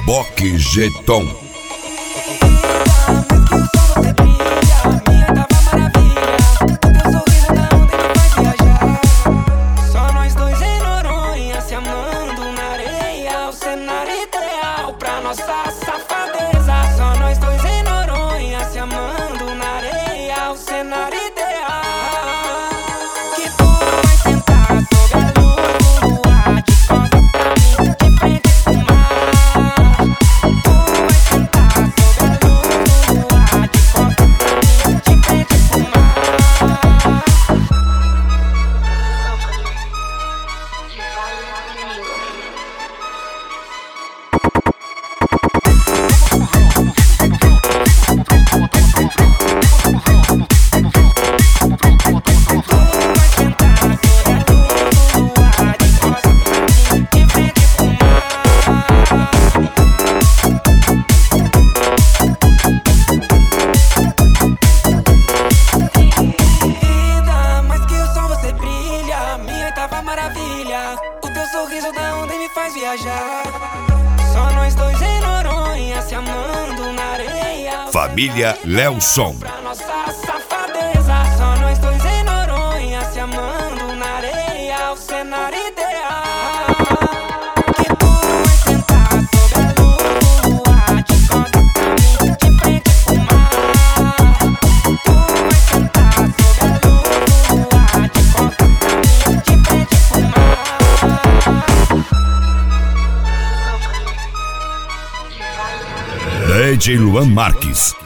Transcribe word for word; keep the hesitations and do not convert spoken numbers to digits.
Boque Jeton. Nossa safadeza, só nós dois em Noronha, se amando na areia, o cenário ideal. Que tu vai sentar sobre a luz do luar, de costas pra mim, de frente pro mar. Tu vai sentar sobre a luz do luar, de costas pra mim, de frente pro mar. Maravilha, o teu sorriso da onde me faz viajar. Só nós dois em Noronha, se amando na areia. Família Lelson. Pra nossa safadeza, só nós dois em Noronha, se amando na areia, o cenário ideal. Que tu vai sentar sobre a luz do luar, de costas pra mim, de frente pro mar. Tu vai sentar sobre a luz do luar, de costas pra mim, de frente pro mar. D J Luan Marques.